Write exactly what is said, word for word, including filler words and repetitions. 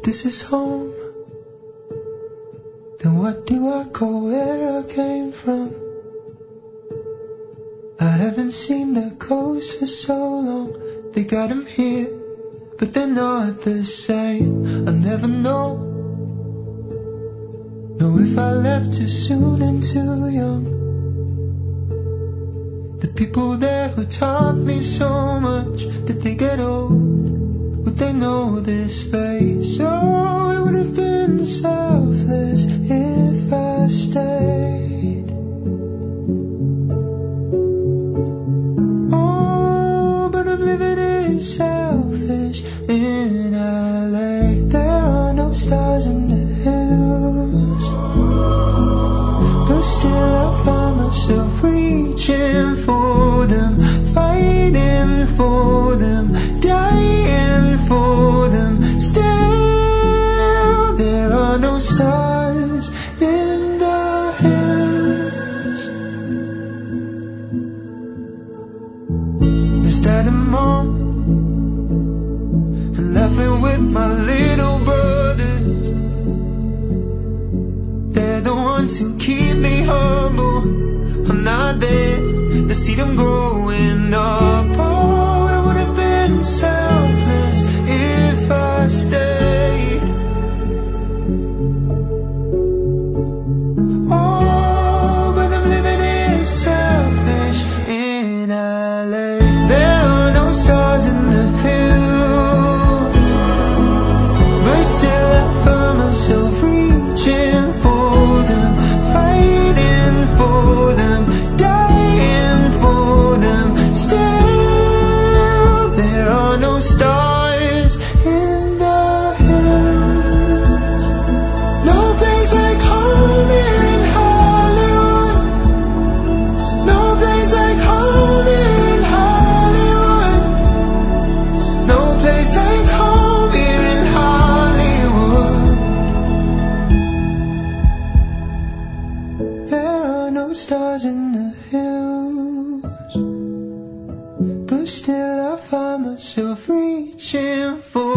this is home, then what do I call where I came from? I haven't seen the coast for so long. They got 'em here, but they're not the same. I'll never know, know if I left too soon and too young. The people there who taught me so much, did they get old? Would they know this face? Oh, it would have been selfless if I stayed. Oh, but I'm living in selfish in L A. There are no stars in the hills, but still I find myself reaching for them, fighting for them, dying for them. Still, there are no stars in the hills. Is Dad and Mom, and laughing with my little brothers. They're the ones who keep me humble. I'm not there to see them growing up. Oh, it would have been selfless if I stayed. Oh, but I'm living in selfish in L A. There are no stars in the hills, but still I find myself reaching for them, fighting for them, dying for them. Still, there are no stars in the hills. No place like home here in Hollywood. No place like home here in Hollywood. No place like home here in Hollywood. There are no stars in the hills, but still I find myself reaching for